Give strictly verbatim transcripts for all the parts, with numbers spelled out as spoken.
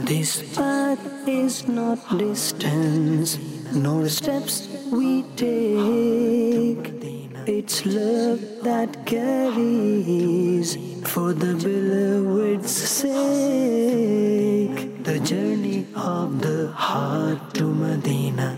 This path is not distance, nor steps we take. It's love that carries for the beloved's sake. The journey of the heart to Medina.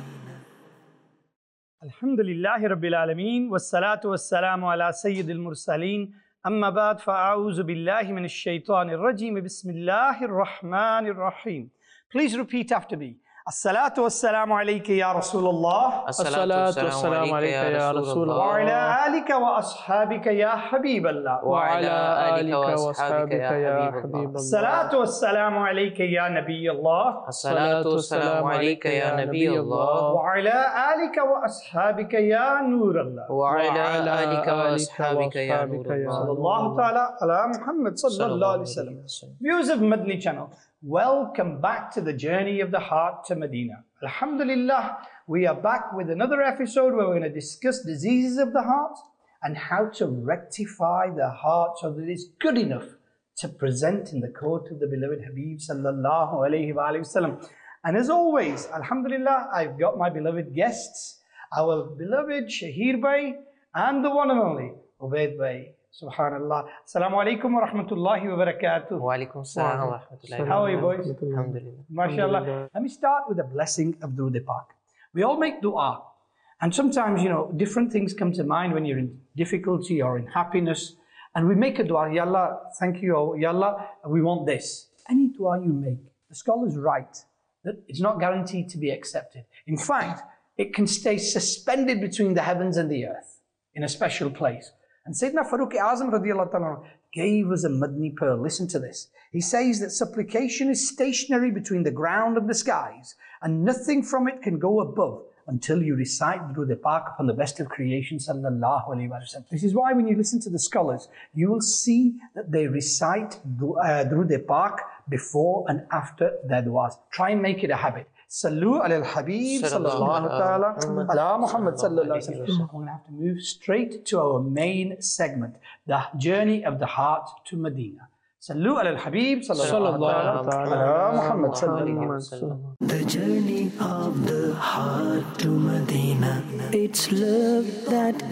Alhamdulillahi Rabbil Alameen, wassalatu wassalamu ala Sayyidil Mursaleen, amma ba'd fa'a'uzu billahi minash shaitanir rajeem, bismillahir rahmanir rahim. Please repeat after me. As-salatu wassalamu alayka ya Rasulullah. As-salatu wassalamu alayka ya Rasulullah. Wa ala alika wa ashabika ya Habiballah. Wa ala alika wa ashabika ya Habiballah. As-salatu wassalamu alayka ya Nabiyallah. As-salatu wassalamu alayka ya Nabiyallah. Wa ala alika wa ashabika ya Nurallah. Wa ala alika wa ashabika ya Nurallah. Sallallahu ta'ala ala Muhammad sallallahu alayhi wa sallam. Viewers of Madni channel, welcome back to the journey of the heart to Medina. Alhamdulillah, we are back with another episode where we're going to discuss diseases of the heart and how to rectify the heart so that it's good enough to present in the court of the beloved Habib sallallahu alayhi wa sallam. And as always, Alhamdulillah, I've got my beloved guests, our beloved Shahir Bhai and the one and only Ubaid Bhai. Subhanallah. Assalamu alaikum wa rahmatullahi wa barakatuh. Wa alaikum assalam wa rahmatullahi wa barakatuh. How are you boys? Alhamdulillah. MashaAllah. Let me start with a blessing of Durood Pak. We all make dua. And sometimes, you know, different things come to mind when you're in difficulty or in happiness. And we make a dua. Ya Allah, thank you. Oh, Ya Allah, we want this. Any dua you make, the scholars write that it's not guaranteed to be accepted. In fact, it can stay suspended between the heavens and the earth in a special place. And Sayyidina Farooq Azam radiallahu ta'ala gave us a Madni pearl. Listen to this. He says that supplication is stationary between the ground and the skies, and nothing from it can go above until you recite Durood Pak upon the best of creation, sallallahu alayhi wa sallam. This is why when you listen to the scholars, you will see that they recite uh, Durood Pak before and after their du'as. Try and make it a habit. Sallu ala al-Habib sallallahu ta'ala ala Muhammad sallallahu alayhi wa sallam. We're going to have to move straight to our main segment, the journey of the heart to Medina. Sallu ala al-Habib sallallahu ta'ala ala Muhammad sallallahu alayhi wa sallam. The journey of the heart to Medina. It's love that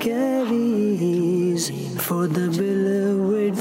carries for the beloved's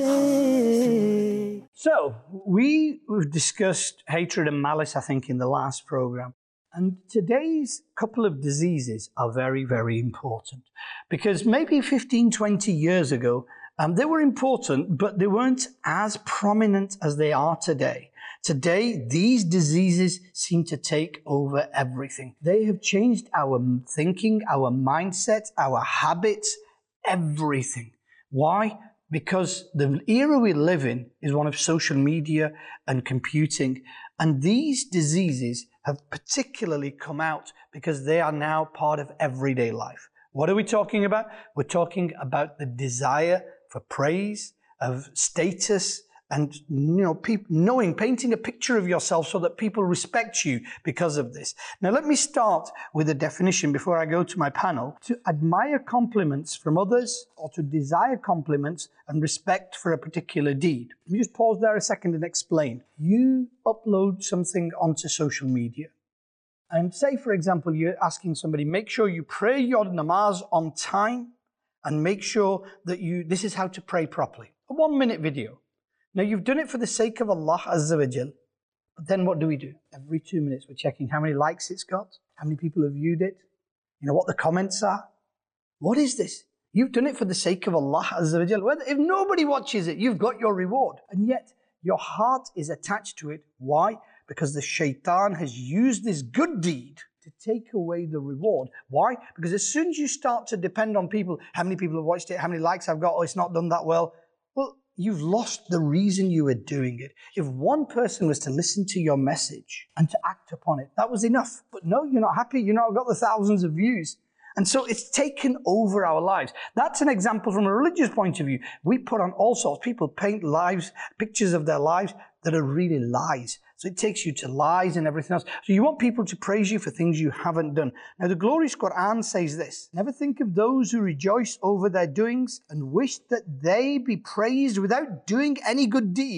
sake. So, we, we've discussed hatred and malice, I think, in the last program. And today's couple of diseases are very, very important. Because maybe fifteen, twenty years ago, um, they were important, but they weren't as prominent as they are today. Today, these diseases seem to take over everything. They have changed our thinking, our mindset, our habits, everything. Why? Because the era we live in is one of social media and computing. And these diseases have particularly come out because they are now part of everyday life. What are we talking about? We're talking about the desire for praise, of status, and you know, people knowing, painting a picture of yourself so that people respect you because of this. Now let me start with a definition before I go to my panel. To admire compliments from others or to desire compliments and respect for a particular deed. Let me just pause there a second and explain. You upload something onto social media. And say, for example, you're asking somebody, make sure you pray your namaz on time and make sure that you, this is how to pray properly. A one minute video. Now, you've done it for the sake of Allah Azza wa Jal, but then what do we do? Every two minutes, we're checking how many likes it's got, how many people have viewed it, you know, what the comments are. What is this? You've done it for the sake of Allah Azza wa Jal. If nobody watches it, you've got your reward. And yet, your heart is attached to it. Why? Because the shaitan has used this good deed to take away the reward. Why? Because as soon as you start to depend on people, how many people have watched it, how many likes I've got, oh, it's not done that well, well, you've lost the reason you were doing it. If one person was to listen to your message and to act upon it, that was enough. But no, you're not happy. You've not got the thousands of views. And so it's taken over our lives. That's an example from a religious point of view. We put on all sorts. People paint lives, pictures of their lives that are really lies. So it takes you to lies and everything else. So you want people to praise you for things you haven't done. Now the glorious Quran says this: never think of those who rejoice over their doings and wish that they be praised without doing any good deed.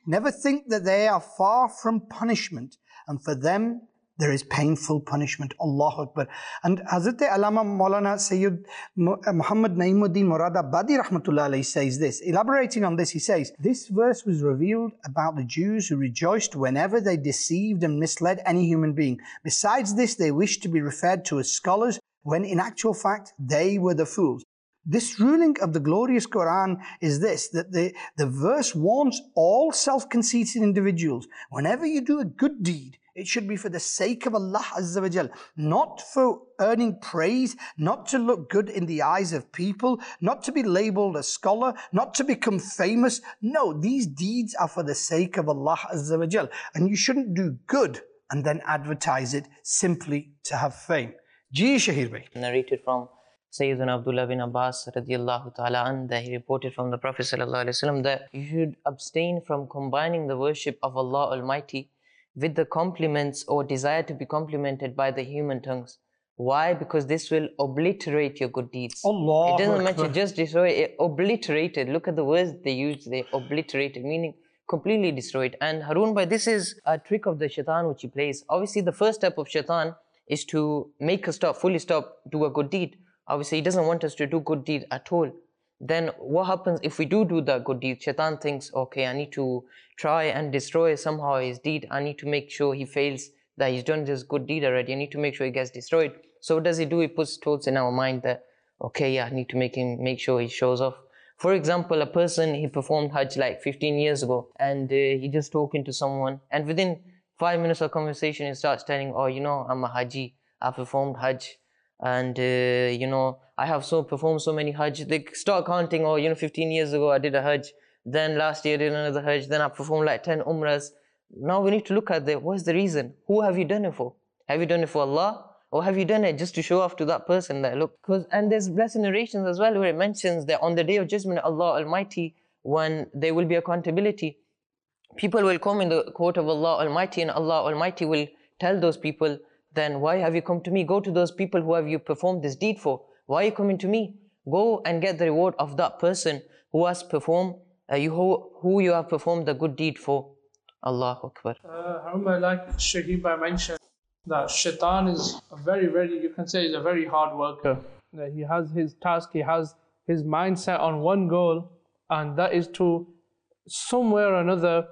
Never think that they are far from punishment, and for them there is painful punishment. Allahu Akbar. And Hazrat Allama Maulana Sayyid Muhammad Naimuddin Muradabadi Rahmatullah Alayhi says this. Elaborating on this, he says, this verse was revealed about the Jews who rejoiced whenever they deceived and misled any human being. Besides this, they wished to be referred to as scholars, when in actual fact they were the fools. This ruling of the glorious Quran is this, that the, the verse warns all self-conceited individuals, whenever you do a good deed, it should be for the sake of Allah Azza wa Jal, not for earning praise, not to look good in the eyes of people, not to be labeled a scholar, not to become famous. No, these deeds are for the sake of Allah Azza wa Jal. And you shouldn't do good and then advertise it simply to have fame. Ji Shahir Bhai. Narrated from Sayyidina Abdullah bin Abbas radiallahu ta'ala an, that he reported from the Prophet sallallahu alaihi wasallam that you should abstain from combining the worship of Allah Almighty with the compliments or desire to be complimented by the human tongues. Why? Because this will obliterate your good deeds. Allah it doesn't Akbar. mention just destroy it, obliterated. Look at the words they use, they obliterated, meaning completely destroyed. And Harun Bhai, this is a trick of the shaitan which he plays. Obviously the first step of shaitan is to make us stop, fully stop, do a good deed. Obviously he doesn't want us to do good deed at all. Then what happens if we do do that good deed? Shaitan thinks, okay, I need to try and destroy somehow his deed. I need to make sure he fails, that he's done this good deed already. I need to make sure he gets destroyed. So what does he do? He puts thoughts in our mind that, okay, yeah, I need to make him, make sure he shows off. For example, a person, he performed Hajj like fifteen years ago, and uh, he just talking to someone, and within five minutes of conversation, he starts telling, oh, you know, I'm a Haji, I performed Hajj. And uh, you know, I have so performed so many Hajj. They start counting, oh, you know, fifteen years ago I did a Hajj, then last year I did another Hajj, then I performed like ten Umrahs. Now we need to look at the, what's the reason? Who have you done it for? Have you done it for Allah? Or have you done it just to show off to that person that look? Cause, and there's blessed narrations as well where it mentions that on the day of judgment, Allah Almighty, when there will be accountability, people will come in the court of Allah Almighty, and Allah Almighty will tell those people, then why have you come to me? Go to those people who have you performed this deed for. Why are you coming to me? Go and get the reward of that person who has performed, uh, you, who, who you have performed the good deed for. Allahu Akbar. Uh, like Shahir Bhai mentioned, that shaitan is a very, very, you can say he's a very hard worker. That he has his task, he has his mindset on one goal, and that is to somewhere or another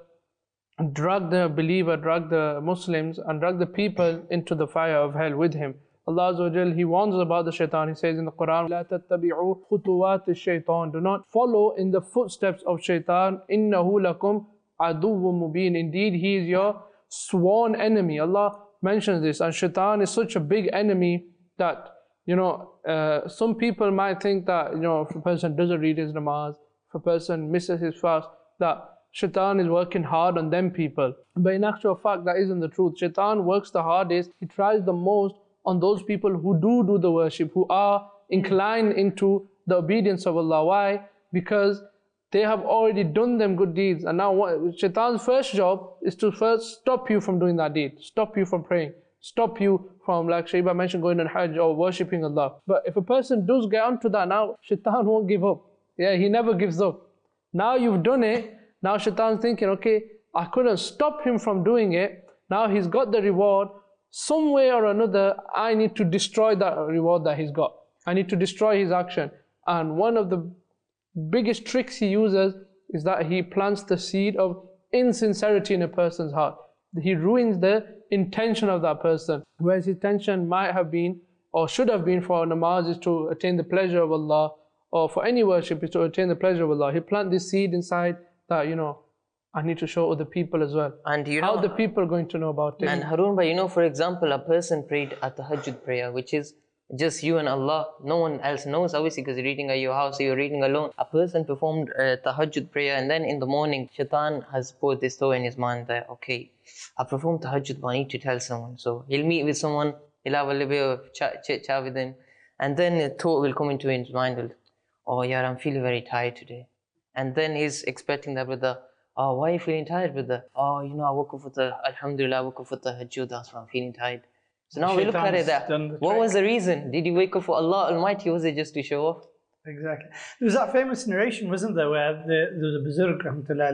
drag the believer, drag the Muslims, and drag the people into the fire of hell with him. Allah Azza wa Jal, He warns about the shaitan. He says in the Quran, لا تتبعوا خطوات الشيطان. Do not follow in the footsteps of shaitan. إنه لكم عدو مبين. Indeed, he is your sworn enemy. Allah mentions this, and shaitan is such a big enemy that, you know, uh, some people might think that, you know, if a person doesn't read his namaz, if a person misses his fast, that Shaitan is working hard on them people. But in actual fact, that isn't the truth. Shaitan works the hardest, he tries the most on those people who do do the worship, who are inclined into the obedience of Allah. Why? Because they have already done them good deeds. And now what, Shaitan's first job is to first stop you from doing that deed, stop you from praying, stop you from, like Shahir Bhai mentioned, going on Hajj or worshipping Allah. But if a person does get onto that, now Shaitan won't give up. Yeah, he never gives up. Now you've done it. Now Shaitan's thinking, okay, I couldn't stop him from doing it. Now he's got the reward. Some way or another, I need to destroy that reward that he's got. I need to destroy his action. And one of the biggest tricks he uses is that he plants the seed of insincerity in a person's heart. He ruins the intention of that person. Whereas his intention might have been, or should have been, for namaz is to attain the pleasure of Allah, or for any worship is to attain the pleasure of Allah. He plant this seed inside that, you know, I need to show other people as well. And you how know, the people going to know about it? And Harun Bhai, you know, for example, a person prayed at the Tahajjud prayer, which is just you and Allah. No one else knows, obviously, because you're reading at your house, so you're reading alone. A person performed a Tahajjud prayer, and then in the morning, Shaitan has put this thought in his mind that, okay, I performed Tahajjud, but I need to tell someone. So he'll meet with someone, he'll have a little bit of chat, chit chat with him, and then a thought will come into his mind, oh yeah, I'm feeling very tired today. And then he's expecting that brother, oh, why are you feeling tired, brother? Oh, you know, I woke up for the, Alhamdulillah, I woke up for the Tahajjud, that's why I'm feeling tired. So now we look at it that, what was the reason? Did you wake up for Allah Almighty, or was it just to show off? Exactly. There was that famous narration, wasn't there, where the, there was a Buzurg, Rahmatullah alayhi,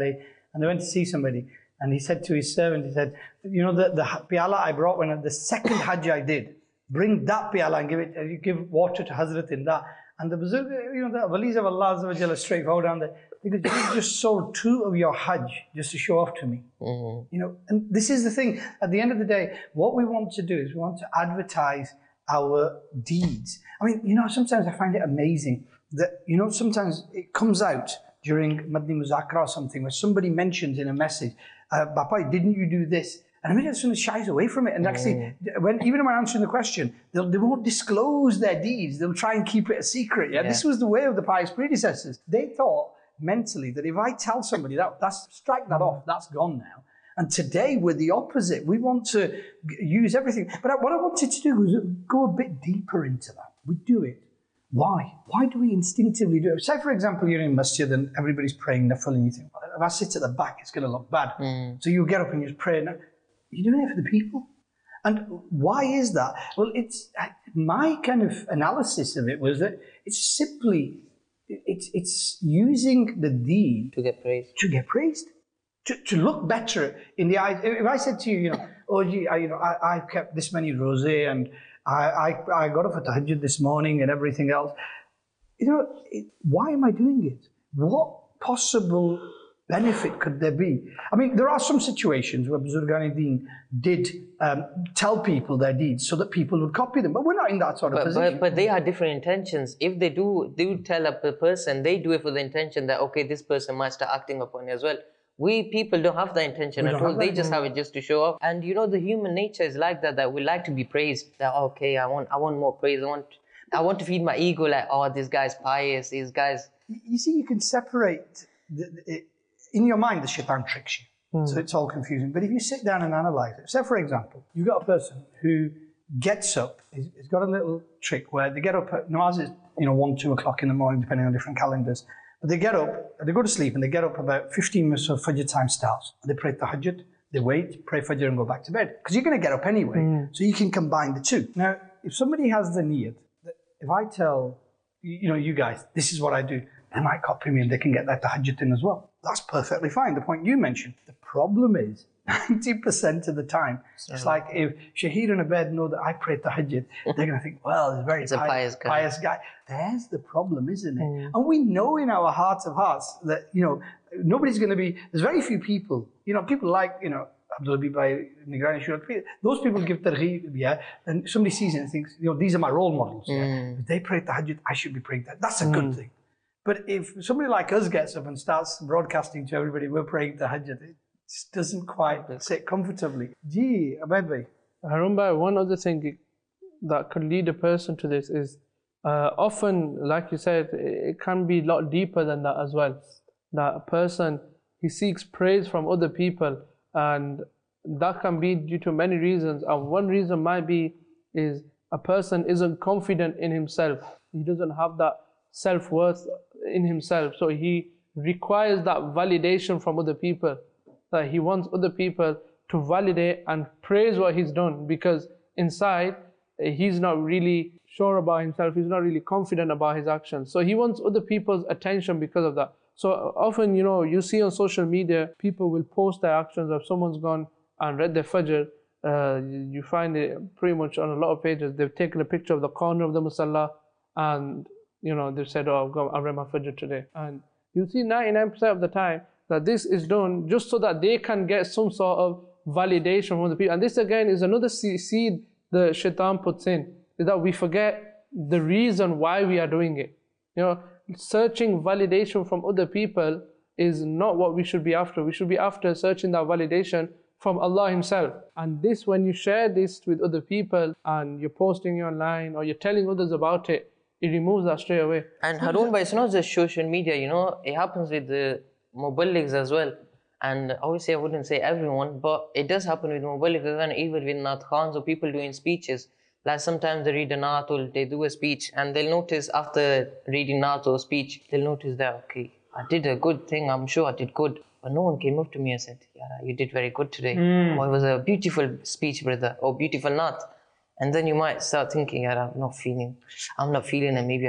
and they went to see somebody, and he said to his servant, he said, you know, the, the piala I brought when I, the second Hajj I did, bring that piala and give it, you give water to Hazrat in that. And the Buzurg, you know, the walis of Allah Azza wa Jalla straightforward down there, because you just sold two of your Hajj just to show off to me. Mm-hmm. You know, and this is the thing, at the end of the day, what we want to do is we want to advertise our deeds. I mean, you know, sometimes I find it amazing that, you know, sometimes it comes out during Madni Muzakra or something where somebody mentions in a message, uh, Bapa, didn't you do this? And immediately someone shies away from it. And actually, when, even when answering the question, they'll, they won't disclose their deeds. They'll try and keep it a secret. Yeah? yeah, this was the way of the pious predecessors. They thought mentally that if I tell somebody that, that's strike that off, that's gone now. And today we're the opposite. We want to use everything. But what I wanted to do was go a bit deeper into that. We do it. Why? Why do we instinctively do it? Say, for example, you're in masjid and everybody's praying nafil and you think, well, if I sit at the back, it's going to look bad. Mm. So you get up and you just pray. You're doing it for the people. And why is that? Well, it's my kind of analysis of it was that it's simply, it's, it's using the deed to get praised. To get praised. To, to look better in the eyes. If I said to you, you know, oh, gee, I, you know, I, I kept this many rosé and I, I, I got up at tahajjud this morning and everything else. You know, it, why am I doing it? What possible benefit could there be? I mean, there are some situations where Buzurgan Deen did um, tell people their deeds so that people would copy them, but we're not in that sort of but, position. But, but they have different intentions. If they do, do tell a person, they do it for the intention that, okay, this person might start acting upon it as well. We people don't have the intention at all. They just have it just to show off. And you know, the human nature is like that, that we like to be praised. That, okay, I want I want more praise. I want I want to feed my ego like, oh, this guy's pious, these guys. You see, you can separate, the, the, in your mind, the shaitan tricks you. Mm. So it's all confusing. But if you sit down and analyze it, say for example, you've got a person who gets up, he's, he's got a little trick where they get up at, namaz is, you know, one, two o'clock in the morning, depending on different calendars. But they get up, they go to sleep, and they get up about fifteen minutes of Fajr time starts. They pray Tahajjud, they wait, pray Fajr, and go back to bed. Because you're going to get up anyway, mm. so you can combine the two. Now, if somebody has the niyat, if I tell, you know, you guys, this is what I do, they might copy me and they can get their Tahajjud in as well. That's perfectly fine, the point you mentioned. The problem is, ninety percent of the time, so it's like if Shahid and Abed know that I pray Tahajjud, they're going to think, well, he's a very he's pious, a pious, guy. pious guy. There's the problem, isn't it? Mm. And we know in our hearts of hearts that, you know, nobody's going to be, there's very few people, you know, people like, you know, Abdul Bibai, Nigrani Shurat, those people give targheeb, yeah, and somebody sees it and thinks, you know, these are my role models. Yeah? Mm. If they pray Tahajjud, I should be praying that. That's a good Mm. thing. But if somebody like us gets up and starts broadcasting to everybody, we're praying Tahajjud, it just doesn't quite sit comfortably. Gee, Abed Bhai. Harun Bhai, one other thing that could lead a person to this is uh, often, like you said, it can be a lot deeper than that as well. That a person, he seeks praise from other people, and that can be due to many reasons. And one reason might be is a person isn't confident in himself. He doesn't have that self-worth in himself, so he requires that validation from other people, that he wants other people to validate and praise what he's done, because inside he's not really sure about himself, he's not really confident about his actions, so he wants other people's attention because of that. So often, you know, you see on social media, people will post their actions. If someone's gone and read their Fajr, uh, you find it pretty much on a lot of pages, they've taken a picture of the corner of the Musalla and, you know, they've said, oh, I've, got, I've read my Fajr today. And you see ninety-nine percent of the time that this is done just so that they can get some sort of validation from the people. And this again is another seed the shaitan puts in, is that we forget the reason why we are doing it. You know, searching validation from other people is not what we should be after. We should be after searching that validation from Allah Himself. And this, when you share this with other people and you're posting it online or you're telling others about it, it removes that straight away. And Harun Bhai, it's not just social media, you know, it happens with the muballighs as well. And obviously I wouldn't say everyone, but it does happen with muballighs and even with Naat Khans or people doing speeches. Like sometimes they read a Naat or they do a speech and they'll notice after reading Naat or speech, they'll notice that, okay, I did a good thing, I'm sure I did good. But no one came up to me and said, yeah, you did very good today. Mm. Or it was a beautiful speech, brother, or beautiful Naat. And then you might start thinking, yeah, I'm not feeling, I'm not feeling it, maybe I,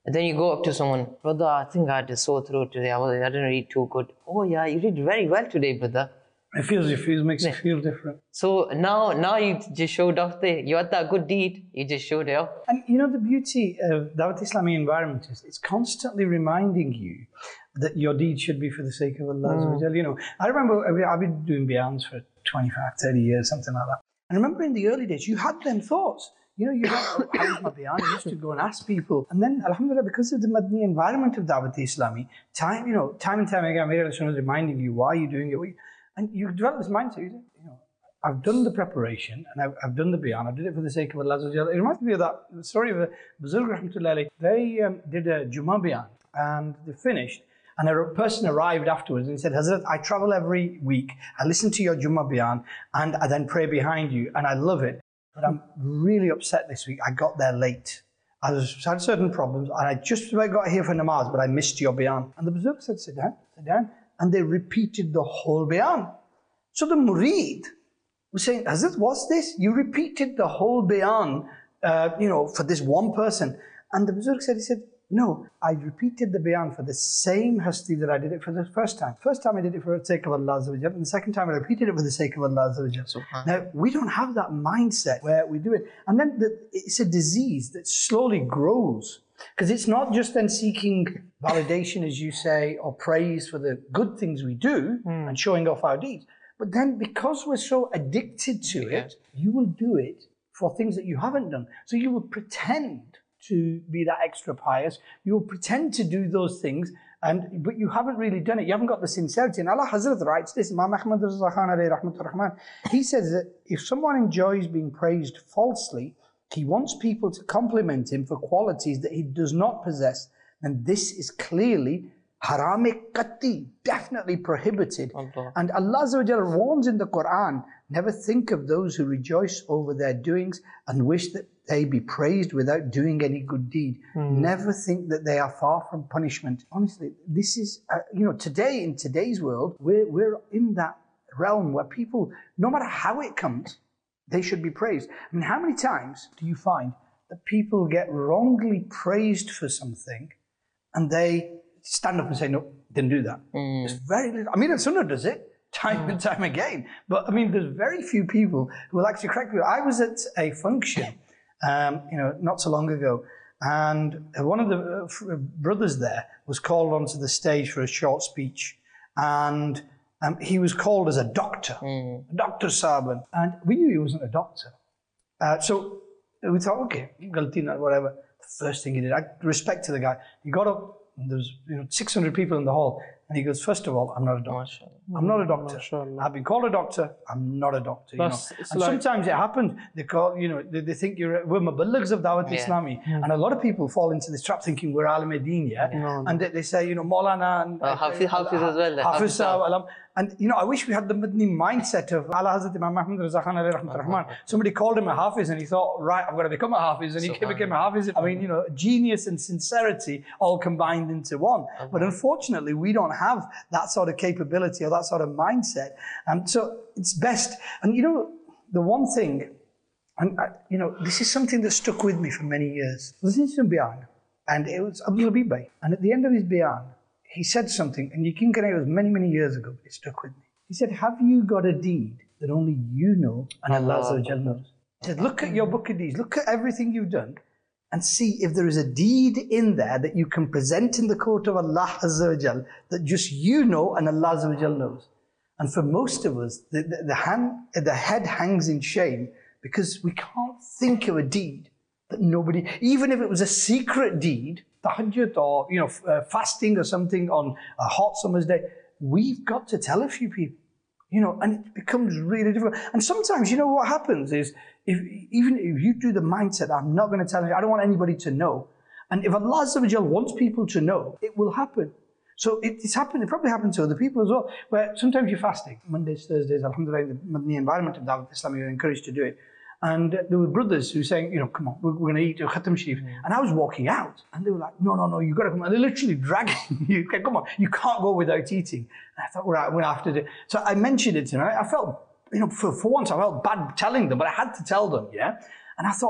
And then you go up to someone, brother, I think I had a sore throat today. I, was, I didn't read too good. Oh yeah, you did very well today, brother. It feels, it feels, makes it feel different. So now, now you just showed off the, you had that good deed, you just showed it off. And you know, the beauty of Dawat Islami environment is it's constantly reminding you that your deed should be for the sake of Allah. Mm. You know, I remember I've been doing bayans for twenty-five, thirty years, something like that. And I remember in the early days, you had them thoughts. You know, you had, oh, how was my bayan? You used to go and ask people. And then, alhamdulillah, because of the Madni environment of Dawat Islami, time, you know, time and time again, Amir was reminding you, why are you doing it? And you develop this mindset, you know, I've done the preparation and I've, I've done the bayan, I did it for the sake of Allah. It reminds me of that story of a Buzurg Rahmatullah. They um, did a Jummah bayan and they finished. And a person arrived afterwards and said, Hazrat, I travel every week, I listen to your Jummah bayan and I then pray behind you and I love it. But I'm really upset this week, I got there late. I was, had certain problems and I just about got here for namaz, but I missed your bayan. And the Buzurg said, sit down, sit down. And they repeated the whole bayan. So the murid was saying, Hazrat, what's this? You repeated the whole bayan, uh, you know, for this one person. And the Buzurg said, he said, no, I repeated the bayan for the same hasti that I did it for the first time. First time I did it for the sake of Allah Azza wa Jal, and the second time I repeated it for the sake of Allah Azza wa Jal. Subhan. Now, we don't have that mindset where we do it. And then the, it's a disease that slowly grows. Because it's not just then seeking validation, as you say, or praise for the good things we do mm. and showing off our deeds. But then because we're so addicted to yeah. it, you will do it for things that you haven't done. So you will pretend to be that extra pious. You will pretend to do those things, and but you haven't really done it. You haven't got the sincerity. And Allah Hazrat writes this, Imam Ahmad Raza Khan alayhi rahmatur rahman. He says that if someone enjoys being praised falsely, he wants people to compliment him for qualities that he does not possess. And this is clearly haram-e qatti, definitely prohibited. Allah. And Allah Azza wa Jalla warns in the Quran, never think of those who rejoice over their doings and wish that they be praised without doing any good deed. Mm. Never think that they are far from punishment. Honestly, this is, uh, you know, today, in today's world, we're, we're in that realm where people, no matter how it comes, they should be praised. I mean, how many times do you find that people get wrongly praised for something and they stand up and say, no, didn't do that? Mm. There's very little. I mean, the Sunnah does it time mm. and time again. But I mean, there's very few people who will actually correct people. I was at a function, um, you know, not so long ago, and one of the uh, brothers there was called onto the stage for a short speech. And Um, he was called as a doctor, mm. Doctor Saban, and we knew he wasn't a doctor. Uh, so we thought, okay, Galtina, whatever. The first thing he did, I respect to the guy. He got up, and there was you know six hundred people in the hall, and he goes, first of all, I'm not a doctor. I'm not a doctor. I've been called a doctor. I'm not a doctor. You know? And like, sometimes it happens. They call, you know, they, they think you're we're muballaghs of Dawat yeah. Islami, mm. and a lot of people fall into this trap thinking we're alim deen, yeah, no. and they, they say, you know, Maulana and uh, Hafiz, Hafiz as well. Hafiz Hafiz And, you know, I wish we had the Madni mindset of Allah Hazrat Imam Ahmad Raza Khan alayhi rahmatur rahman. Somebody called him a Hafiz and he thought, right, I've got to become a Hafiz. And he became a Hafiz. I mean, you know, genius and sincerity all combined into one. Okay. But unfortunately, we don't have that sort of capability or that sort of mindset. And so it's best. And, you know, the one thing, and I, you know, this is something that stuck with me for many years. Listening to him bayan, and it was Abdul Habib Bhai. And at the end of his bayan, he said something, and you can get it was many, many years ago, but it stuck with me. He said, have you got a deed that only you know and Allah Azza wa Jal knows? He said, look at your book of deeds, look at everything you've done, and see if there is a deed in there that you can present in the court of Allah Azza wa Jal that just you know and Allah Azza wa Jal knows. And for most of us, the, the, the, hand, the head hangs in shame because we can't think of a deed that nobody, even if it was a secret deed, tahajjud or, you know, uh, fasting or something on a hot summer's day, we've got to tell a few people, you know, and it becomes really difficult. And sometimes, you know, what happens is, if even if you do the mindset, I'm not going to tell you, I don't want anybody to know. And if Allah Azza wa Jal wants people to know, it will happen. So it, it's happened, it probably happened to other people as well, where sometimes you're fasting. Mondays, Thursdays, alhamdulillah, in the Madni environment of Dawat Islam, you're encouraged to do it. And there were brothers who were saying, you know, come on, we're, we're going to eat a Khatam Sharif. Mm. And I was walking out, and they were like, no, no, no, you've got to come. And they're literally dragging you. Okay, come on, you can't go without eating. And I thought, right, we're going to have to do it. So I mentioned it to them. I, I felt, you know, for, for once, I felt bad telling them, but I had to tell them, yeah? And I thought,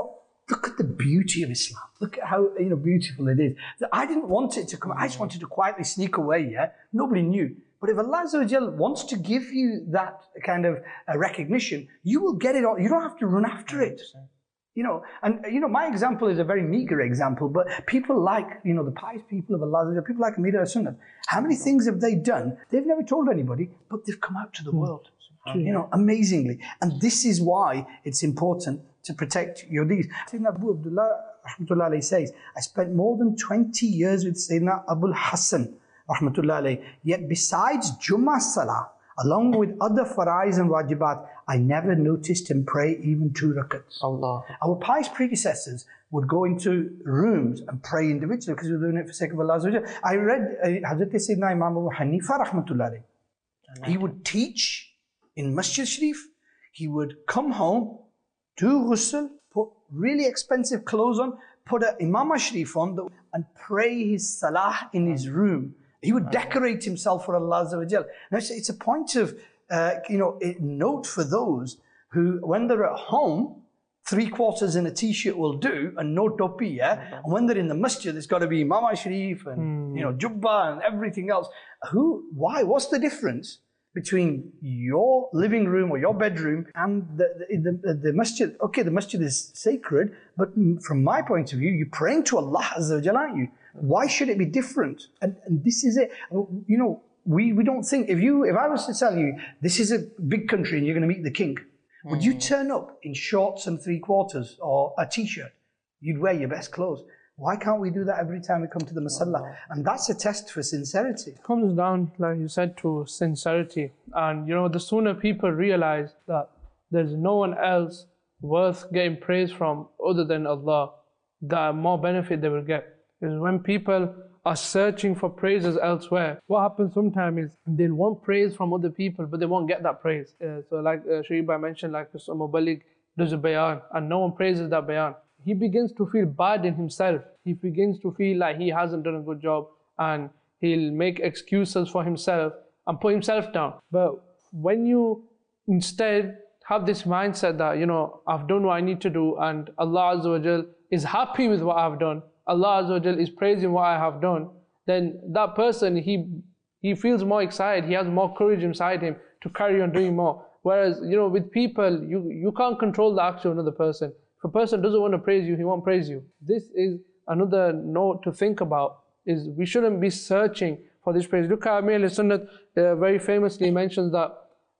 look at the beauty of Islam. Look at how, you know, beautiful it is. I didn't want it to come. I just wanted to quietly sneak away, yeah? Nobody knew. But if Allah Azza wa Jal wants to give you that kind of uh, recognition, you will get it all. You don't have to run after it. You know, and you know, my example is a very meager example, but people like, you know, the pious people of Allah, Azza wa Jal, people like Amir al-Sunnah, how many things have they done? They've never told anybody, but they've come out to the world. You know, amazingly. And this is why it's important to protect your deeds. Sayyidina Abu Abdullah rahmatullah alayhi says, I spent more than twenty years with Sayyidina Abu al-Hassan rahmatullah alayhi. Yet besides Jummah Salah, along with other farais and wajibat, I never noticed him pray even two rakats. Allah. Our pious predecessors would go into rooms and pray individually because we were doing it for the sake of Allah. I read uh, Hazrat Sayyidina Imam Abu Hanifa rahmatullah alayhi. He would teach in Masjid Sharif. He would come home, do ghusl, put really expensive clothes on, put an Imam Sharif on, and pray his salah in his room. He would decorate himself for Allah Azza wa Jal. Now it's, it's a point of, uh, you know, a note for those who, when they're at home, three quarters in a t-shirt will do, and no topi, yeah? And when they're in the masjid, it's got to be Imam Sharif and, mm. you know, Jubba and everything else. Who, why, what's the difference between your living room or your bedroom and the, the, the, the masjid? Okay, the masjid is sacred, but from my point of view, you're praying to Allah Azza wa Jal, aren't you? Why should it be different? And, and this is it. You know, we, we don't think, if you, if I was to tell you, this is a big country and you're going to meet the king, mm. would you turn up in shorts and three quarters or a t-shirt? You'd wear your best clothes. Why can't we do that every time we come to the Masalla? And that's a test for sincerity. It comes down, like you said, to sincerity. And, you know, the sooner people realize that there's no one else worth getting praise from other than Allah, the more benefit they will get. Because when people are searching for praises elsewhere, what happens sometimes is they'll want praise from other people, but they won't get that praise. Uh, so like uh, Shariba mentioned, like a Mubalig does a bayan, and no one praises that bayan. He begins to feel bad in himself. He begins to feel like he hasn't done a good job, and he'll make excuses for himself and put himself down. But when you instead have this mindset that, you know, I've done what I need to do, and Allah Azza wa Jal is happy with what I've done, Allah Azza wa Jal is praising what I have done, then that person, he he feels more excited, he has more courage inside him to carry on doing more. Whereas, you know, with people, you, you can't control the action of another person. If a person doesn't want to praise you, he won't praise you. This is another note to think about, is we shouldn't be searching for this praise. Look at Amir al-Sunnat uh, very famously mentions that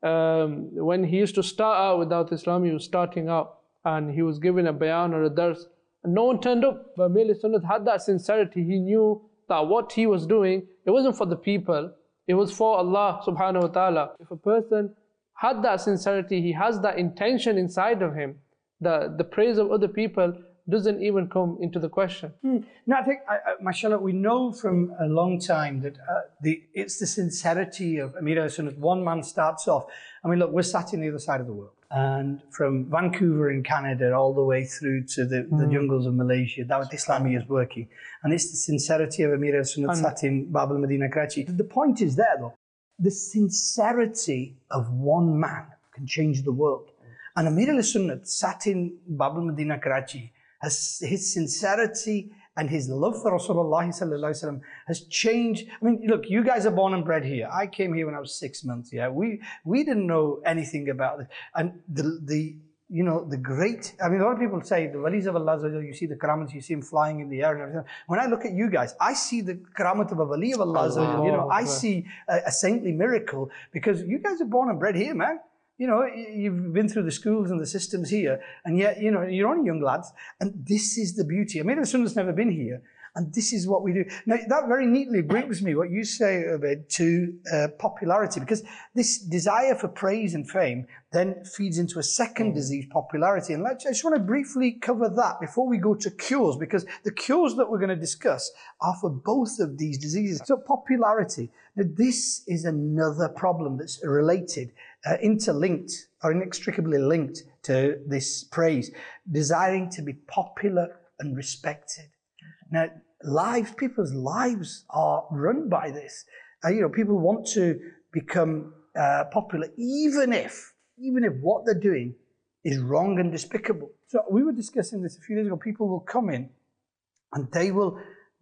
um, when he used to start out with Dawat Islam, he was starting out and he was given a bayan or a dars, and no one turned up. But Amir al-Sunnat had that sincerity. He knew that what he was doing, it wasn't for the people, it was for Allah subhanahu wa ta'ala. If a person had that sincerity, he has that intention inside of him, the, the praise of other people doesn't even come into the question. Hmm. No, I think, uh, mashallah, we know from a long time that uh, the it's the sincerity of Amir al-Sunnat. One man starts off, I mean, look, we're sat in the other side of the world. And from Vancouver in Canada all the way through to the, mm. the jungles of Malaysia, Dawat Islami is working. And it's the sincerity of Amir al-Sunnat sat in Bab al-Madinah, Karachi. The point is there, though. The sincerity of one man can change the world. And Amir al-Sunnat sat in Bab al-Madinah, Karachi. Has his sincerity and his love for Rasulullah sallallahu alaihi wasallam has changed. I mean, look, you guys are born and bred here. I came here when I was six months. Yeah, we we didn't know anything about it. And the the you know the great. I mean, a lot of people say the walis of Allah. You see the karamats, you see him flying in the air and everything. When I look at you guys, I see the karamat of a wali of Allah. Allah. You know, I see a, a saintly miracle because you guys are born and bred here, man. You know, you've been through the schools and the systems here, and yet, you know, you're only young lads, and this is the beauty. Amir al-Sunnat's never been here, and this is what we do. Now, that very neatly brings me, what you say, Ubaid, to uh, popularity, because this desire for praise and fame then feeds into a second mm. disease, popularity. And let's, I just want to briefly cover that before we go to cures, because the cures that we're going to discuss are for both of these diseases. So popularity, now this is another problem that's related, Uh, interlinked or inextricably linked to this praise, desiring to be popular and respected. Now, lives, people's lives are run by this. Uh, you know, people want to become uh, popular, even if, even if what they're doing is wrong and despicable. So we were discussing this a few days ago. People will come in and they will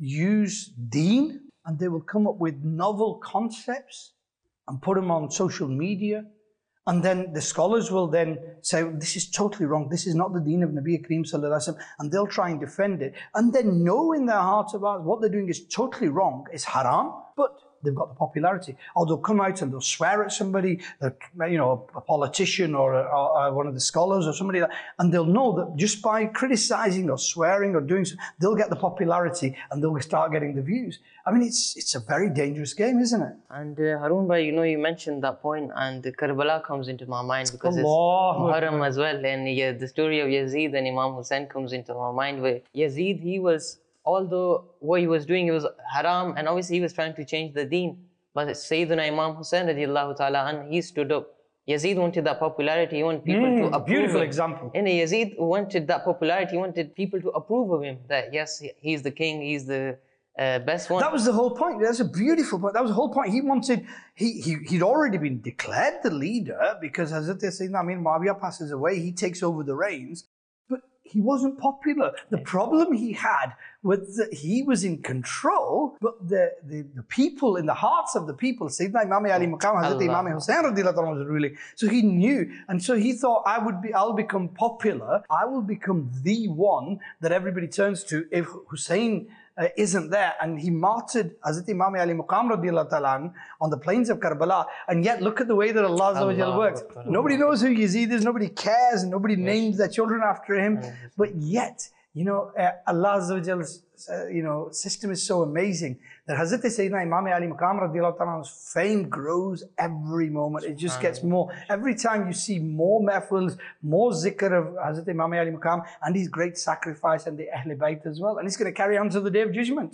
use deen and they will come up with novel concepts and put them on social media. And then the scholars will then say, this is totally wrong. This is not the deen of Nabi Kareem Sallallahu Alaihi Wasallam. And they'll try and defend it. And then know in their hearts about what they're doing is totally wrong. It's haram, but they've got the popularity. Or they'll come out and they'll swear at somebody, you know, a politician or, a, or one of the scholars or somebody like that. And they'll know that just by criticizing or swearing or doing so, they'll get the popularity and they'll start getting the views. I mean, it's it's a very dangerous game, isn't it? And uh, Haroon Bhai, you know, you mentioned that point, and Karbala comes into my mind because Allah. it's Muharram as well. And yeah, the story of Yazid and Imam Hussein comes into my mind, where Yazid, he was, although what he was doing, it was haram, and obviously he was trying to change the deen. But Sayyidina Imam Hussein radiallahu ta'ala, and he stood up. Yazid wanted that popularity, he wanted people Mm, to approve beautiful him. example. And Yazid wanted that popularity, he wanted people to approve of him, that yes, he's the king, he's the uh, best one. That was the whole point. That's a beautiful point. That was the whole point. He wanted, he, he, he'd already been declared the leader because Hazrat Sayyidina Amir Muawiyah passes away, he takes over the reins. But he wasn't popular. The problem he had was that he was in control, but the, the, the people, in the hearts of the people, Sayyidina Imam Ali Maqam, Hazrat Imam Hussain radiallahu anhu was ruling. So he knew, and so he thought, I would be, I'll become popular, I will become the one that everybody turns to if Hussein Uh, isn't there. And he martyred Hazrat Imam Ali Maqam radiallahu ta'ala on the plains of Karbala. And yet look at the way that Allah, Allah works. Nobody knows who Yazid is, nobody cares, and nobody yes. names their children after him. Yes. But yet, you know, uh, Allah's uh, you know, system is so amazing that Hazrat Sayyidina Imam Ali Maqam radiallahu ta'ala's fame grows every moment. It just gets more. Every time you see more mehfils, more zikr of Hazrat Imam Ali Maqam and his great sacrifice and the Ahl Bayt as well. And it's going to carry on to the Day of Judgment.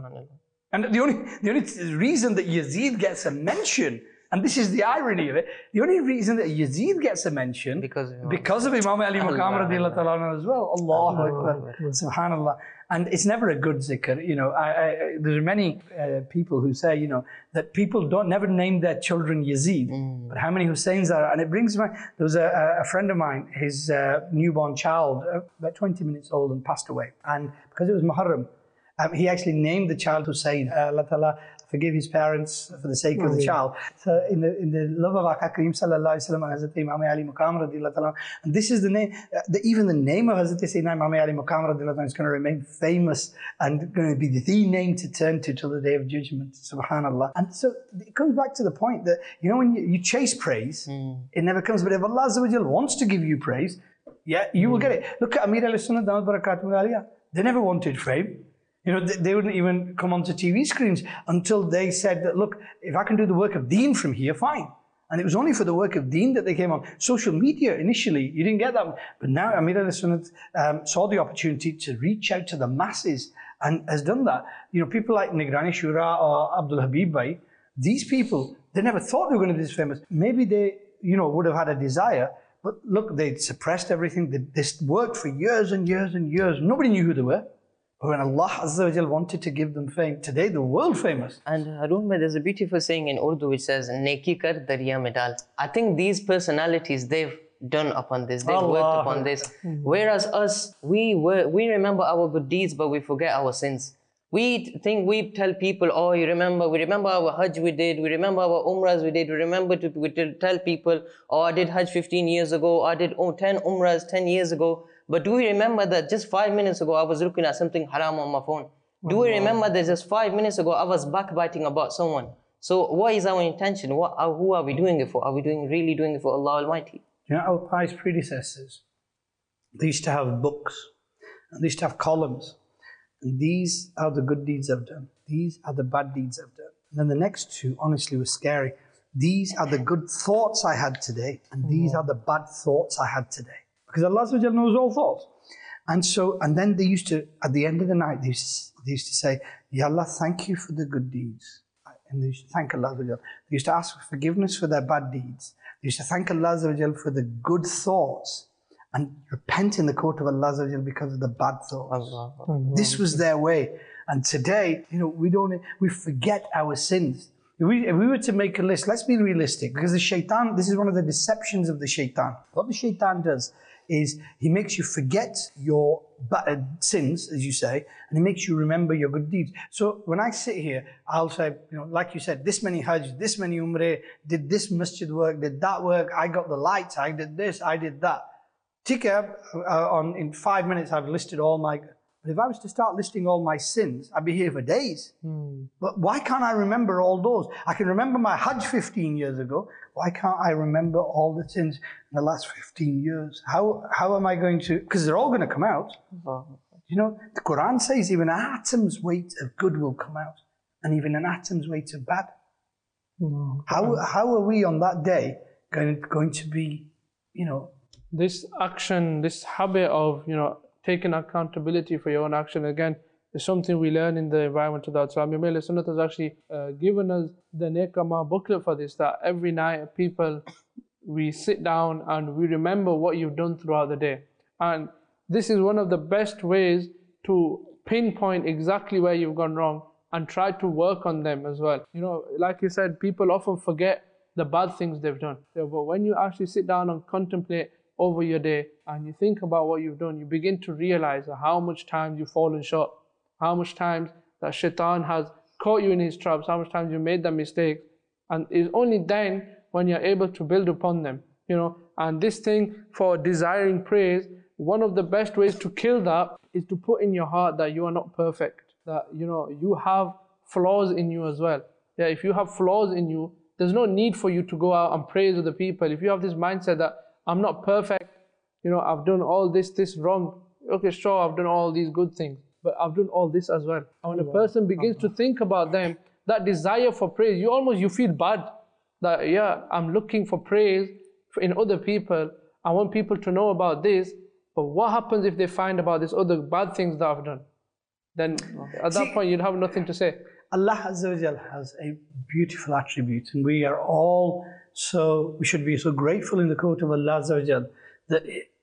And the only, the only reason that Yazid gets a mention, and this is the irony of it, the only reason that Yazid gets a mention because of, because of Imam Ali Maqam radiallahu ta'ala as well. Allahu Akbar. Subhanallah. And it's never a good zikr. You know, I, I, there are many uh, people who say, you know, that people don't never name their children Yazid. Mm. But how many Husseins are? And it brings me, there was a, a friend of mine, his uh, newborn child, uh, about twenty minutes old, and passed away. And because it was Muharram, um, he actually named the child Hussein. Uh, Allah Ta'ala forgive his parents for the sake of the child. So in the in the love of Aka Kareem Sallallahu Alaihi Wasallam and Hazrat Imam Ali Maqam radiallahu ta'ala, and this is the name, uh, the, even the name of Hazrat Sayyidina Imam Ali Maqam radiallahu ta'ala is going to remain famous and going to be the name to turn to till the Day of Judgment. Subhanallah. And so it comes back to the point that, you know, when you, you chase praise, mm. it never comes. But if Allah Azza wa Jal wants to give you praise, yeah, you mm. will get it. Look at Amir al-Sunnah Dawud Barakatuh Aliyah. They never wanted fame. You know, they, they wouldn't even come onto T V screens until they said that, look, if I can do the work of deen from here, fine. And it was only for the work of deen that they came on. Social media, initially, you didn't get that. But now Amir al-Sunnah um, saw the opportunity to reach out to the masses and has done that. You know, people like Nigrani Shura or Abdul Habib Bhai, these people, they never thought they were going to be this famous. Maybe they, you know, would have had a desire, but look, they'd suppressed everything. They, they worked for years and years and years. Nobody knew who they were. But when Allah Azza wa Jal wanted to give them fame, today they're world famous. And Haroon Bhai, there's a beautiful saying in Urdu which says, Neki kar darya mein dal. I think these personalities, they've done upon this, they've Allah. worked upon this. Whereas us, we were, we remember our good deeds, but we forget our sins. We think, we tell people, oh, you remember, we remember our Hajj we did, we remember our Umrahs we did, we remember to we tell people, oh, I did Hajj fifteen years ago, I did oh, ten Umrahs ten years ago. But do we remember that just five minutes ago I was looking at something haram on my phone? Do we remember that just five minutes ago I was backbiting about someone? So what is our intention? What, who are we doing it for? Are we doing really doing it for Allah Almighty? You know, our pious predecessors, they used to have books, and they used to have columns. And these are the good deeds I've done. These are the bad deeds I've done. And then the next two, honestly, were scary. These are the good thoughts I had today, and these are the bad thoughts I had today. Because Allah Subhanahu wa Ta'ala knows all thoughts. And so, and then they used to, at the end of the night, they used to, they used to say, Ya Allah, thank you for the good deeds. And they used to thank Allah Subhanahu wa Ta'ala. They used to ask for forgiveness for their bad deeds. They used to thank Allah Subhanahu wa Ta'ala for the good thoughts and repent in the court of Allah Subhanahu wa Ta'ala because of the bad thoughts. Allah. This was their way. And today, you know, we don't, we forget our sins. If we, if we were to make a list, let's be realistic, because the shaitan, this is one of the deceptions of the shaitan. What the shaitan does is he makes you forget your bad sins, as you say, and he makes you remember your good deeds. So when I sit here, I'll say, you know, like you said, this many Hajj, this many Umrah, did this masjid work, did that work, I got the lights, I did this, I did that. Tika, uh, on, in five minutes I've listed all my... But if I was to start listing all my sins, I'd be here for days. Hmm. But why can't I remember all those? I can remember my Hajj fifteen years ago. Why can't I remember all the sins in the last fifteen years? How how am I going to... Because they're all going to come out. Wow. You know, the Quran says even an atom's weight of good will come out. And even an atom's weight of bad. Hmm. How, how are we on that day going, going to be, you know... This action, this habit of, you know, taking accountability for your own action, again, is something we learn in the environment of the Islam. Imam Ahl Sunnah has actually uh, given us the Nekama booklet for this, that every night people, we sit down and we remember what you've done throughout the day. And this is one of the best ways to pinpoint exactly where you've gone wrong and try to work on them as well. You know, like you said, people often forget the bad things they've done. Yeah, but when you actually sit down and contemplate over your day and you think about what you've done, you begin to realize how much times you've fallen short, how much times that shaitan has caught you in his traps, how much times you made that mistake. And it's only then when you're able to build upon them, you know. And this thing for desiring praise, one of the best ways to kill that is to put in your heart that you are not perfect, that, you know, you have flaws in you as well. Yeah, if you have flaws in you, there's no need for you to go out and praise other people. If you have this mindset that I'm not perfect, you know, I've done all this, this wrong. Okay, sure, I've done all these good things, but I've done all this as well. And when a person begins to think about them, that desire for praise, you almost, you feel bad that, yeah, I'm looking for praise in other people. I want people to know about this, but what happens if they find about this other bad things that I've done? Then at that See, point, you'd have nothing to say. Allah Azza wa Jal has a beautiful attribute, and we are all so, we should be so grateful in the court of Allah Azza wa Jal that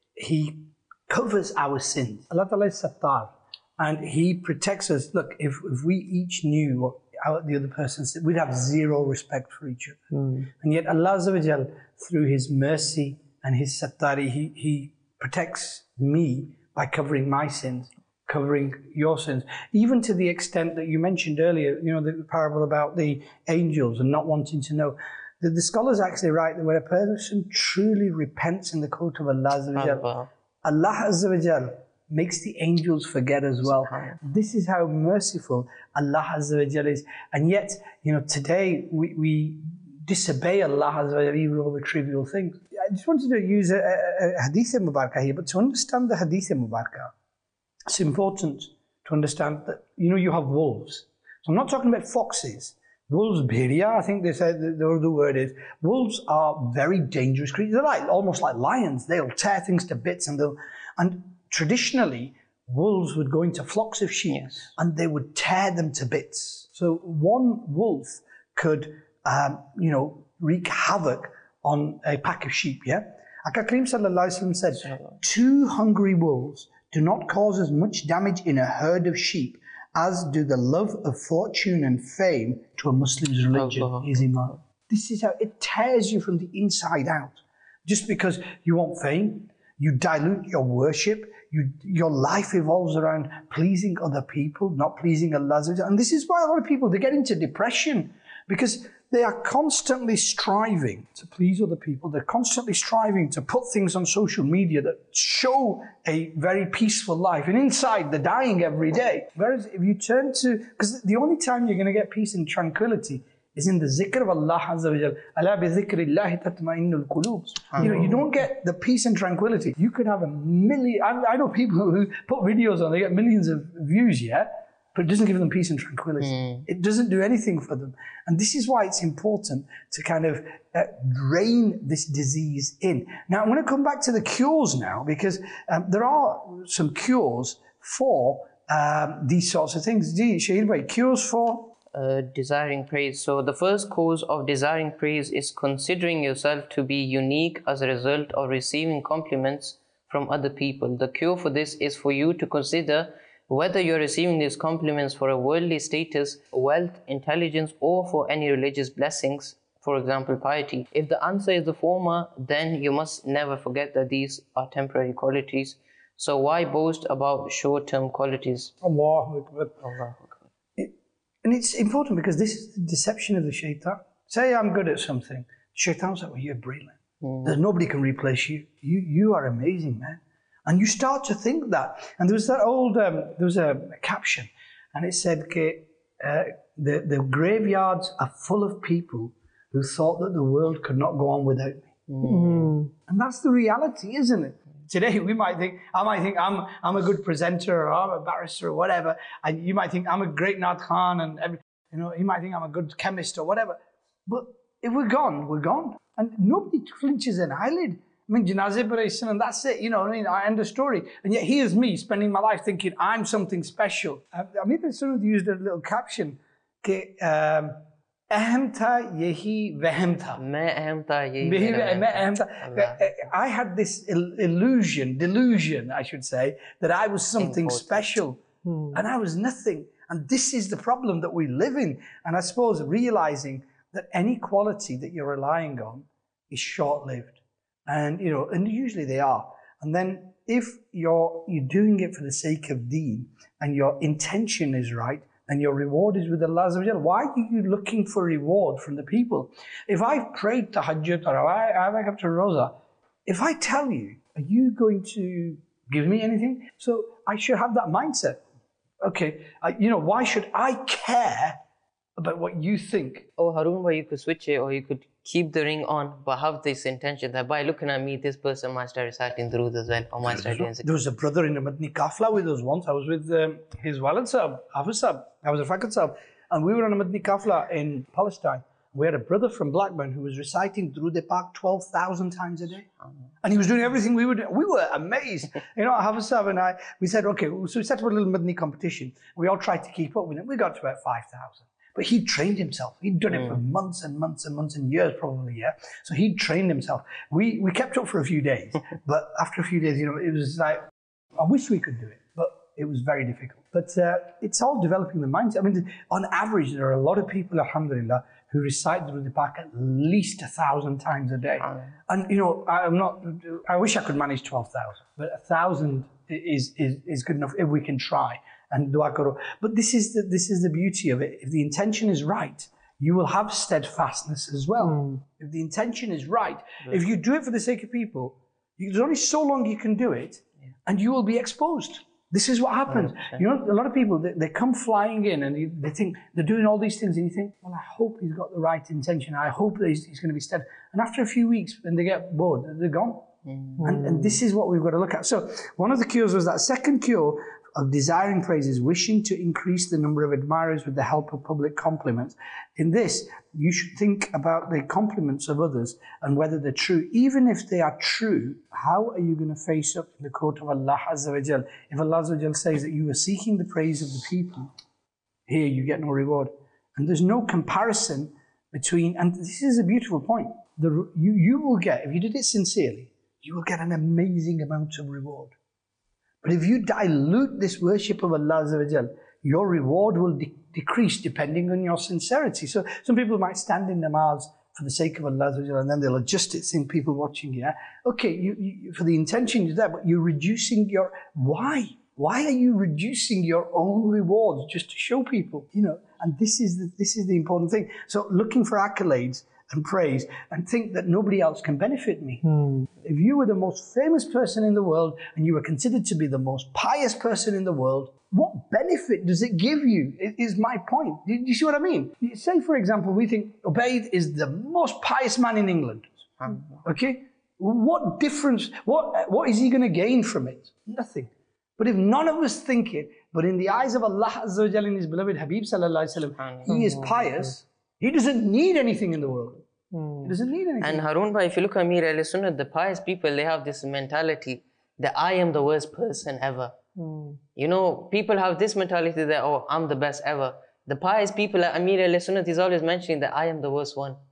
He covers our sins. Allah Ta'ala is Sattar, and He protects us. Look, if, if we each knew what our, the other person said, we'd have zero respect for each other. Mm. And yet Allah Azza wa Jal, through His mercy and His Sattari, He, he protects me by covering my sins, covering your sins, even to the extent that you mentioned earlier, you know, the parable about the angels and not wanting to know. The, the scholars actually write that when a person truly repents in the court of Allah Azza wa Jal, Allah Azza wa Jal makes the angels forget as well. This is how merciful Allah Azza wa Jal is. And yet, you know, today we, we disobey Allah Azza wa Jal even over trivial things. I just wanted to use a, a, a Hadith Mubarakah here, but to understand the Hadith Mubarakah, it's important to understand that, you know, you have wolves. So I'm not talking about foxes. Wolves, bhiriya, I think they said the, the word is. Wolves are very dangerous creatures. They're like almost like lions. They'll tear things to bits, and they'll. And traditionally, wolves would go into flocks of sheep, yes, and they would tear them to bits. So one wolf could, um, you know, wreak havoc on a pack of sheep. Yeah, Aka Kareem Sallallahu Alaihi Wasallam said, two hungry wolves do not cause as much damage in a herd of sheep as do the love of fortune and fame to a Muslim's religion, oh, his iman. This is how it tears you from the inside out. Just because you want fame, you dilute your worship, you, your life evolves around pleasing other people, not pleasing Allah. And this is why a lot of people, they get into depression, because they are constantly striving to please other people. They're constantly striving to put things on social media that show a very peaceful life. And inside, they're dying every day. Whereas if you turn to, because the only time you're going to get peace and tranquility is in the zikr of Allah Azza wa Jal. Ala bi dhikrillahi tatma'innul qulub. You know, you don't get the peace and tranquility. You could have a million, I, I know people who put videos on, they get millions of views, yeah? But it doesn't give them peace and tranquility. Mm. It doesn't do anything for them. And this is why it's important to kind of uh, rein this disease in. Now, I'm going to come back to the cures now, because um, there are some cures for um, these sorts of things. Shahid Bhai, cures for? Uh, desiring praise. So the first cause of desiring praise is considering yourself to be unique as a result of receiving compliments from other people. The cure for this is for you to consider whether you're receiving these compliments for a worldly status, wealth, intelligence, or for any religious blessings for example, piety. If the answer is the former, then you must never forget that these are temporary qualities. So why boast about short-term qualities? Allahu Akbar. Allahu Akbar. It, and it's important because this is the deception of the shaitan. Say I'm good at something. Shaitan's like, well, you're brilliant. Mm. There's nobody can replace you. You you are amazing, man. And you start to think that. And there was that old, um, there was a, a caption, and it said, uh, the, the graveyards are full of people who thought that the world could not go on without me. Mm. And that's the reality, isn't it? Today we might think, I might think I'm I'm a good presenter, or I'm a barrister, or whatever, and you might think I'm a great Naat Khan, and every, you know, you might think I'm a good chemist or whatever. But if we're gone, we're gone, and nobody flinches an eyelid. I mean, Janazeh Paraysan, and that's it. You know what I mean? I end the story, and yet here's me spending my life thinking I'm something special. I, I mean, they sort of used a little caption. Okay, um, Ahem tha, yehi vehem tha. I had this illusion, delusion, I should say, that I was something Important. special, hmm. and I was nothing. And this is the problem that we live in. And I suppose realizing that any quality that you're relying on is short-lived, and you know, and usually they are. And then if you're you're doing it for the sake of Deen, and your intention is right, and your reward is with Allah Azza wa Jal, why are you looking for reward from the people? If I've prayed Tahajjud or I, I wake up to Roza, if I tell you, are you going to give me anything? So I should have that mindset. Okay, uh, you know, why should I care about what you think? Oh, Haroon, well, you could switch it, or you could keep the ring on, but have this intention that by looking at me, this person might start reciting Durood as well, or might start doing it. There was a brother in a Madni Kafla with us once. I was with um, his Walid Sahib, Hafiz Sahib, I was a Fakat Sahib, and we were on a Madni Kafla in Palestine. We had a brother from Blackburn who was reciting Durood Pak twelve thousand times a day. And he was doing everything we would do. We were amazed. You know, Hafiz Sahib and I, we said, okay, so we set up a little Madni competition. We all tried to keep up with it. We got to about five thousand. But he'd trained himself. He'd done it mm. for months and months and months and years probably, yeah. So he'd trained himself. We we kept up for a few days. But after a few days, you know, it was like, I wish we could do it. But it was very difficult. But uh, it's all developing the mindset. I mean, on average, there are a lot of people, alhamdulillah, who recite the Durood Pak at least a thousand times a day. Mm. And, you know, I'm not, I wish I could manage twelve thousand. But a thousand is, is, is good enough if we can try. And dua karo. But this is the this is the beauty of it. If the intention is right, you will have steadfastness as well. Mm. If the intention is right, yeah. if you do it for the sake of people, you, there's only so long you can do it, yeah. and you will be exposed. This is what happens. Yeah. You know, a lot of people they, they come flying in and you, they think they're doing all these things, and you think, well, I hope he's got the right intention. I hope that he's, he's going to be steadfast. And after a few weeks, when they get bored, they're gone. Mm. And, and this is what we've got to look at. So one of the cures was that second cure of desiring praise is wishing to increase the number of admirers with the help of public compliments. In this, you should think about the compliments of others and whether they're true. Even if they are true, how are you going to face up in the court of Allah Azza wa Jal? If Allah Azza wa Jal says that you are seeking the praise of the people, here you get no reward. And there's no comparison between, and this is a beautiful point, the, you, you will get, if you did it sincerely, you will get an amazing amount of reward. But if you dilute this worship of Allah Azza wa Jal, your reward will de decrease depending on your sincerity. So some people might stand in namaz for the sake of Allah Azza wa Jal, and then they'll adjust it, seeing people watching you. Okay, you, you, for the intention you're there, but you're reducing your, why? Why are you reducing your own rewards just to show people? You know, and this is the, this is the important thing. So looking for accolades and praise and think that nobody else can benefit me. Hmm. If you were the most famous person in the world and you were considered to be the most pious person in the world, what benefit does it give you, is my point. Do you see what I mean? Say, for example, we think Ubaid is the most pious man in England. Hmm. Okay? What difference, what, what is he going to gain from it? Nothing. But if none of us think it, but in the eyes of Allah Azza wa Jalla and His beloved Habib Sallallahu Alaihi Wasallam, he is pious, he doesn't need anything in the world. Hmm. He doesn't need anything. And Haroon bhai, if you look at Amir Ahl Sunnah, the pious people, they have this mentality that I am the worst person ever. Hmm. You know, people have this mentality that, oh, I'm the best ever. The pious people at Amir Ahl Sunnah is always mentioning that I am the worst one.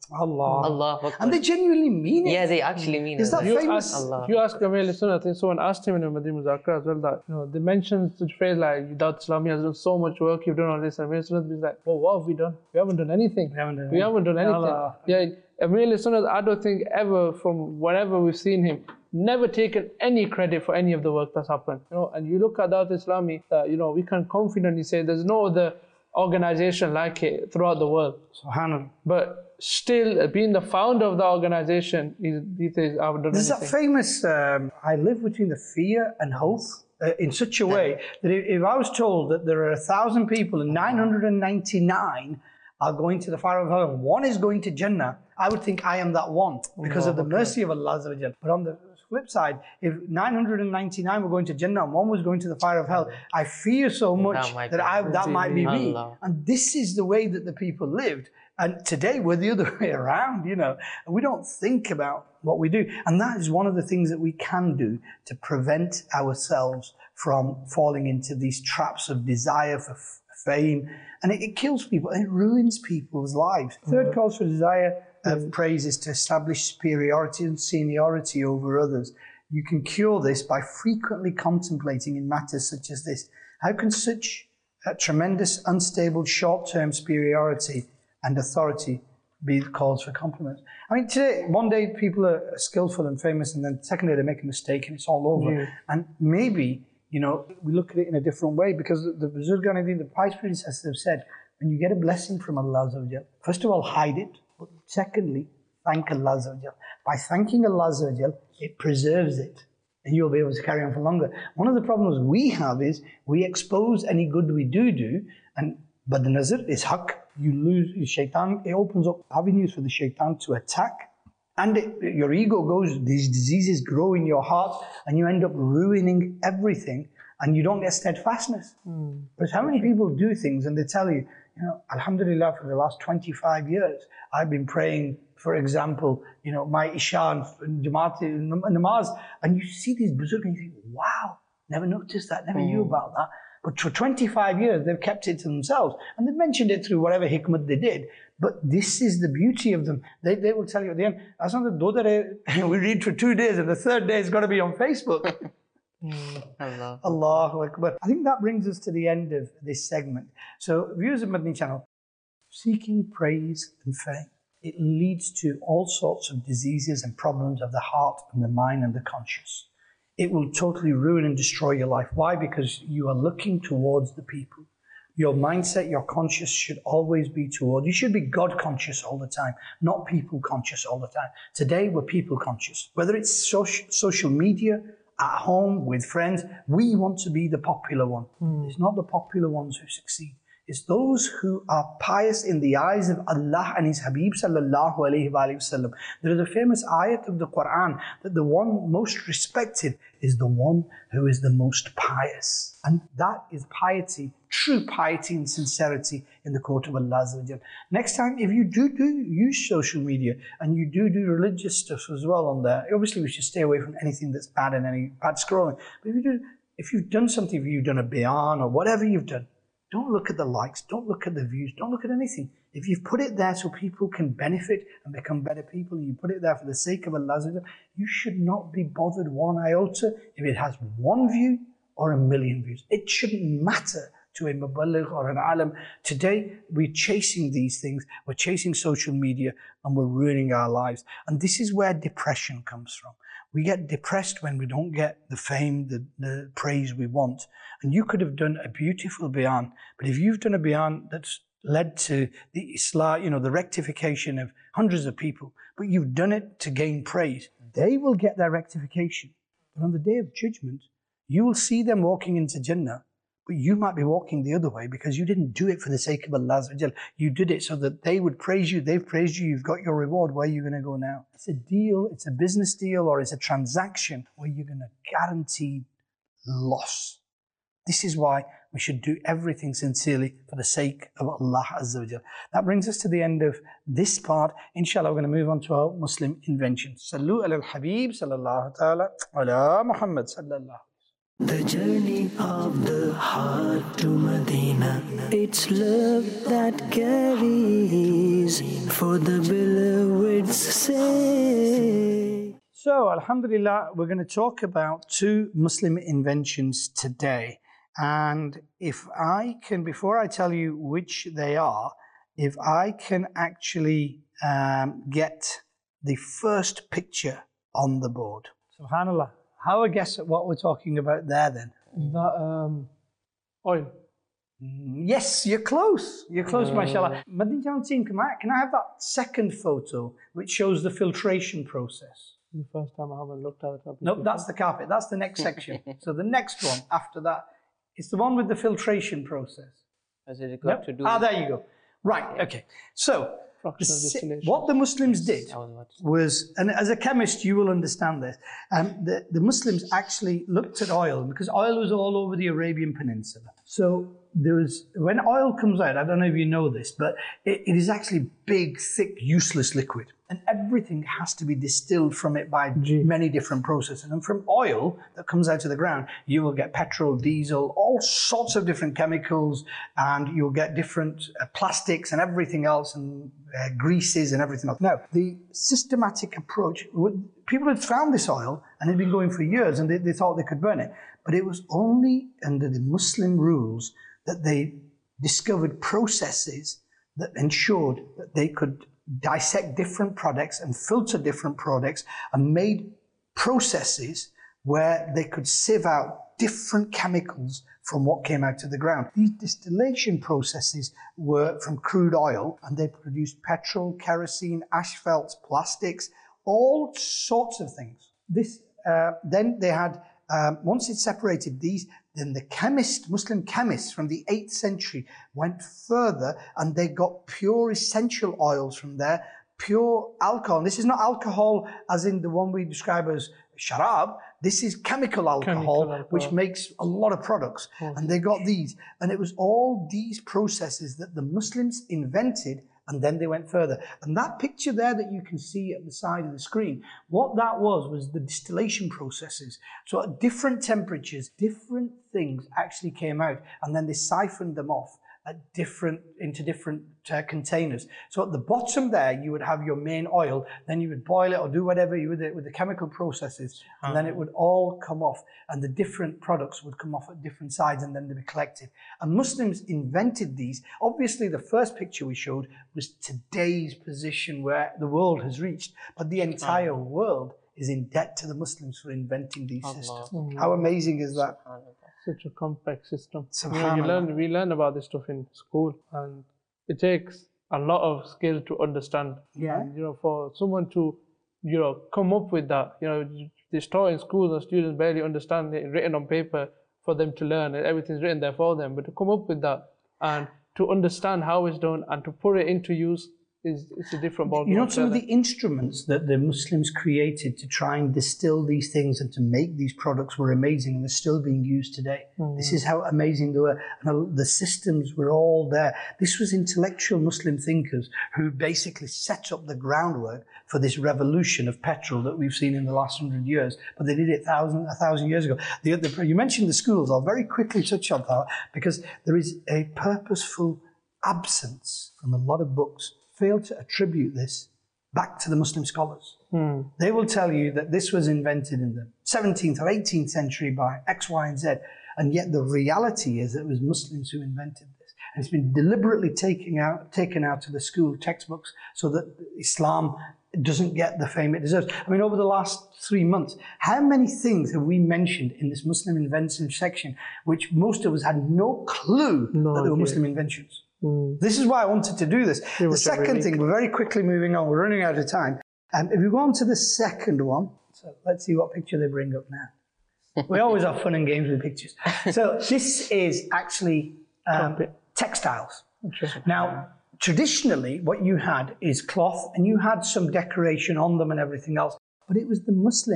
Allah. Allah Akbar. And they genuinely mean it. Yeah, they actually mean Is it. that You famous? ask, Allah. if you ask Amir Sunnah, I think someone asked him in the Madinah Muzakara as well that, you know, they mentioned such phrase like, Dawat Islami has done so much work, you've done all this. And Amir Sunnah is like, well, what have we done? We haven't done anything. We haven't done We anything. haven't done anything. Allah. Yeah, Amir Sunnah, I don't think ever, from whenever we've seen him, never taken any credit for any of the work that's happened. You know, and you look at Dawat Islami, uh, you know, we can confidently say there's no other organization like it throughout the world. Subhanallah. But still, uh, being the founder of the organization, he, he says, I've done There's that anything. famous, um, I live between the fear and hope uh, in such a way that if, if I was told that there are a thousand people and nine hundred ninety-nine are going to the fire of hell and one is going to Jannah, I would think I am that one because of the mercy of Allah Azza wa Jal. But on the flip side, if nine hundred ninety-nine were going to Jannah and one was going to the fire of hell, I fear so much That might that be I, that might be me. Allah. And this is the way that the people lived. And today we're the other way around, you know. We don't think about what we do. And that is one of the things that we can do to prevent ourselves from falling into these traps of desire for f- fame. And it, it kills people, and it ruins people's lives. Third cause for desire of praise is to establish superiority and seniority over others. You can cure this by frequently contemplating in matters such as this. How can such a tremendous, unstable, short-term superiority and authority be cause for compliments? I mean, today, one day people are skillful and famous, and then the second day they make a mistake and it's all over. Yeah. And maybe, you know, we look at it in a different way, because the, the Buzurgan Adin, the pious predecessors have said, when you get a blessing from Allah Azza wa Jal, first of all, hide it. But secondly, thank Allah Azza wa Jal. By thanking Allah Azza wa Jal, it preserves it, and you'll be able to carry on for longer. One of the problems we have is we expose any good we do do, and but the nazar is haqq. You lose shaitan. It opens up avenues for the shaitan to attack, and it, your ego goes. These diseases grow in your heart, and you end up ruining everything, and you don't get steadfastness. Mm. But how many people do things and they tell you, you know, Alhamdulillah, for the last twenty-five years, I've been praying, for example, you know, my Isha and Jamaat namaz, and you see these Buzurg and you think, wow, never noticed that, never mm. knew about that. But for twenty-five years, they've kept it to themselves. And they've mentioned it through whatever hikmat they did. But this is the beauty of them. They, they will tell you at the end, we read for two days and the third day is going to be on Facebook. Allah. Allahu Akbar. I think that brings us to the end of this segment. So, viewers of Madani Channel, seeking praise and fame, it leads to all sorts of diseases and problems of the heart and the mind and the conscience. It will totally ruin and destroy your life. Why? Because you are looking towards the people. Your mindset, your conscience should always be toward, you should be God conscious all the time, not people conscious all the time. Today, we're people conscious. Whether it's social, social media, at home, with friends, we want to be the popular one. Mm. It's not the popular ones who succeed. It's those who are pious in the eyes of Allah and His Habib sallallahu alayhi wa sallam. There is a famous ayat of the Quran that the one most respected is the one who is the most pious. And that is piety, true piety and sincerity in the court of Allah Azza wa Jal. Next time, if you do, do use social media and you do do religious stuff as well on there, obviously we should stay away from anything that's bad and any bad scrolling. But if, you do, if you've done something, if you've done a bayan or whatever you've done, don't look at the likes, don't look at the views, don't look at anything. If you've put it there so people can benefit and become better people, and you put it there for the sake of Allah, you should not be bothered one iota if it has one view or a million views. It shouldn't matter to a muballigh or an alim. Today, we're chasing these things, we're chasing social media, and we're ruining our lives. And this is where depression comes from. We get depressed when we don't get the fame, the, the praise we want. And you could have done a beautiful bayan, but if you've done a bayan that's led to the islah, you know, the rectification of hundreds of people, but you've done it to gain praise, they will get their rectification. But on the day of judgment, you will see them walking into Jannah, but you might be walking the other way because you didn't do it for the sake of Allah. You did it so that they would praise you. They've praised you. You've got your reward. Where are you going to go now? It's a deal. It's a business deal, or it's a transaction where you're going to guarantee loss. This is why we should do everything sincerely for the sake of Allah Azza wa Jal. That brings us to the end of this part. Inshallah, we're going to move on to our Muslim inventions. Sallu ala al-Habib sallallahu ta'ala ala Muhammad sallallahu. The journey of the heart to Medina. It's love that carries for the beloved's sake. So, Alhamdulillah, we're going to talk about two Muslim inventions today. And if I can, before I tell you which they are, if I can actually um, get the first picture on the board. Subhanallah. Have a guess at what we're talking about there then? That um, oil. Yes, you're close. You're close, uh, mashallah. Madinjan team, can I, can I have that second photo which shows the filtration process? The first time I haven't looked at it. Nope, that's the carpet. That's the next section. So the next one after that is the one with the filtration process. Has it got Nope. to do Ah, with there you go. Right, okay. So, fractional distillation. what the Muslims did I was about to say. was, and as a chemist you will understand this, um, the, the Muslims actually looked at oil because oil was all over the Arabian Peninsula. So there was, when oil comes out, I don't know if you know this, but it, it is actually big, thick, useless liquid. And everything has to be distilled from it by Gee. many different processes. And from oil that comes out of the ground, you will get petrol, diesel, all sorts of different chemicals, and you'll get different uh, plastics and everything else, and uh, greases and everything else. Now, the systematic approach, people had found this oil and it had been going for years, and they, they thought they could burn it. But it was only under the Muslim rules that they discovered processes that ensured that they could dissect different products and filter different products, and made processes where they could sieve out different chemicals from what came out of the ground. These distillation processes were from crude oil, and they produced petrol, kerosene, asphalt, plastics, all sorts of things. This uh, then they had, um, once it separated these, then the chemist, Muslim chemists from the eighth century went further, and they got pure essential oils from there, pure alcohol. And this is not alcohol as in the one we describe as sharab. This is chemical alcohol, Chemical alcohol. which makes a lot of products. Oh. And they got these. And it was all these processes that the Muslims invented, and then they went further. And that picture there that you can see at the side of the screen, what that was, was the distillation processes. So at different temperatures, different things actually came out, and then they siphoned them off at different, into different uh, containers. So at the bottom there, you would have your main oil, then you would boil it or do whatever you would with, with the chemical processes, and then it would all come off, and the different products would come off at different sides, and then they'd be collected. And Muslims invented these. Obviously, the first picture we showed was today's position where the world has reached, but the entire world is in debt to the Muslims for inventing these Allah. systems. How amazing is that? Such a complex system. You, know, Subhanallah. you learn, we learn about this stuff in school, and it takes a lot of skill to understand. Yeah. And, you know, for someone to, you know, come up with that, you know, they start in schools and students barely understand it written on paper for them to learn, and everything's written there for them. But to come up with that and to understand how it's done and to put it into use is it's a different ballgame. You know, some of the instruments that the Muslims created to try and distill these things and to make these products were amazing, and they're still being used today. Mm. This is how amazing they were. And the systems were all there. This was intellectual Muslim thinkers who basically set up the groundwork for this revolution of petrol that we've seen in the last hundred years. But they did it thousand, a thousand years ago. The, the, you mentioned the schools. I'll very quickly touch on that, because there is a purposeful absence from a lot of books. Fail to attribute this back to the Muslim scholars. Hmm. They will tell you that this was invented in the seventeenth or eighteenth century by X, Y, and Z, and yet the reality is that it was Muslims who invented this. And it's been deliberately taken out, taken out of the school textbooks so that Islam doesn't get the fame it deserves. I mean, over the last three months, how many things have we mentioned in this Muslim invention section which most of us had no clue No that they were idea. Muslim inventions? Mm. This is why I wanted to do this. Pretty The much every second week. thing, we're very quickly moving on, we're running out of time. Um, if we go on to the second one, so let's see what picture they bring up now. We always have fun and games with pictures. So this is actually um, Carpet. textiles. Interesting. Now, traditionally, what you had is cloth, and you had some decoration on them and everything else. But it was the Muslims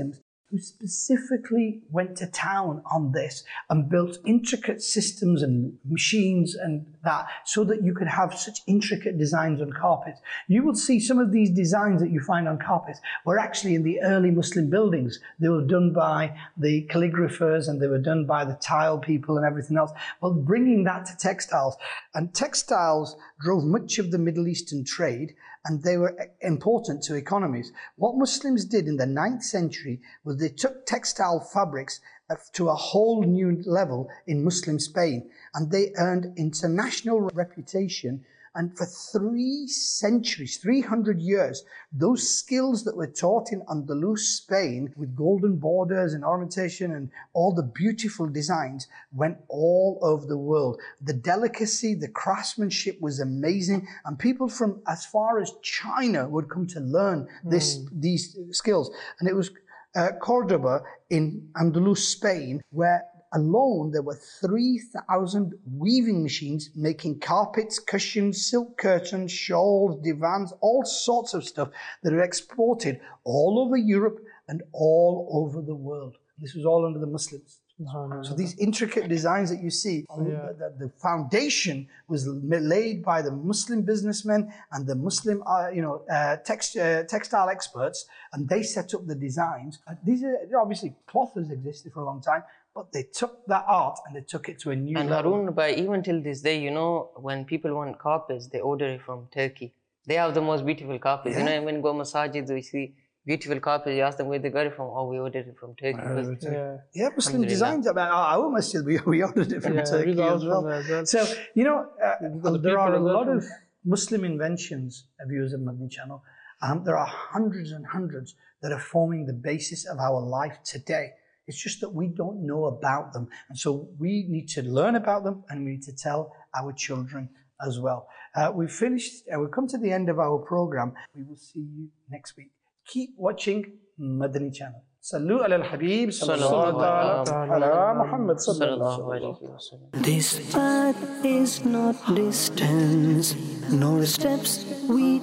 who specifically went to town on this and built intricate systems and machines and that, so that you could have such intricate designs on carpets. You will see some of these designs that you find on carpets were actually in the early Muslim buildings. They were done by the calligraphers and they were done by the tile people and everything else. Well, bringing that to textiles. And textiles drove much of the Middle Eastern trade, and they were important to economies. What Muslims did in the ninth century was they took textile fabrics to a whole new level in Muslim Spain, and they earned international reputation. And for three centuries, three hundred years, those skills that were taught in Andalus, Spain, with golden borders and ornamentation and all the beautiful designs, went all over the world. The delicacy, the craftsmanship was amazing, and people from as far as China would come to learn this, mm. these skills. And it was uh, Cordoba in Andalus, Spain, where alone there were three thousand weaving machines making carpets, cushions, silk curtains, shawls, divans, all sorts of stuff that are exported all over Europe and all over the world. This was all under the Muslims. No, so these intricate designs that you see, yeah. the, the foundation was laid by the Muslim businessmen and the Muslim, uh, you know, uh, text, uh, textile experts, and they set up the designs. Uh, these are obviously cloth has existed for a long time, but they took that art and they took it to a new and level. Harun, but even till this day, you know, when people want carpets, they order it from Turkey. They have the most beautiful carpets. Yeah. You know, when you go masajid, we see beautiful carpets. You ask them where they got it from. Oh, we ordered it from Turkey. Uh, yeah. yeah, Muslim designs. I mean, our masjid, we, we ordered it from yeah, Turkey we as well. As well. So, you know, uh, there are a lot of Muslim inventions of viewers of Madani Channel. Um, there are hundreds and hundreds that are forming the basis of our life today. It's just that we don't know about them. And so we need to learn about them, and we need to tell our children as well. Uh, we've finished, uh, we've come to the end of our program. We will see you next week. Keep watching Madani Channel. Sallu ala al-Habib sallallahu ala Muhammad sallallahu alayhi wa sallam. This path is not distance, nor steps we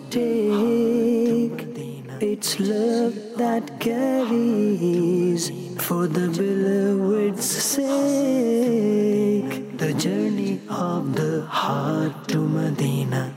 take. It's love that carries for the beloved's sake. The journey of the heart to Medina.